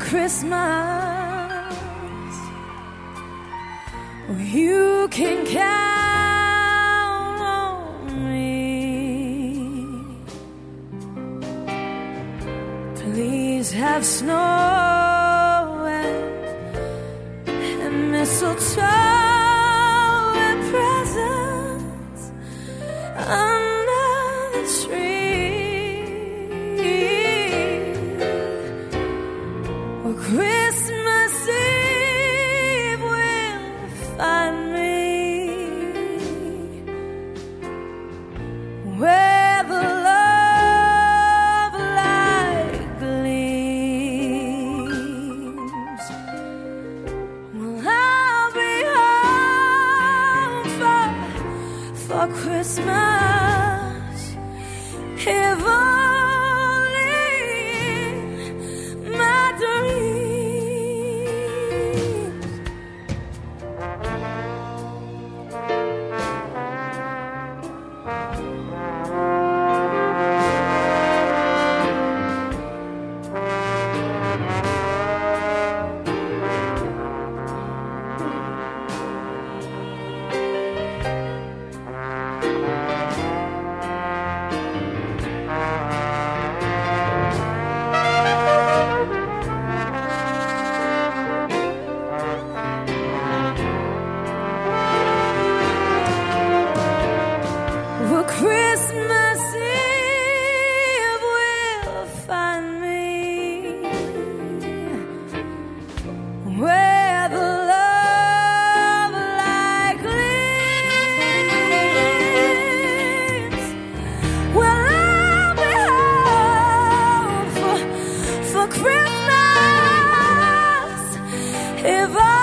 Christmas, you can count on me. Please have snow and mistletoe and presents under the tree. Well, Christmas Eve will find me where the love light gleams. Well, I'll be home for Christmas, if only my dreams. Well, Christmas Eve will find me where the love light gleams. Well, I'll be home for Christmas, if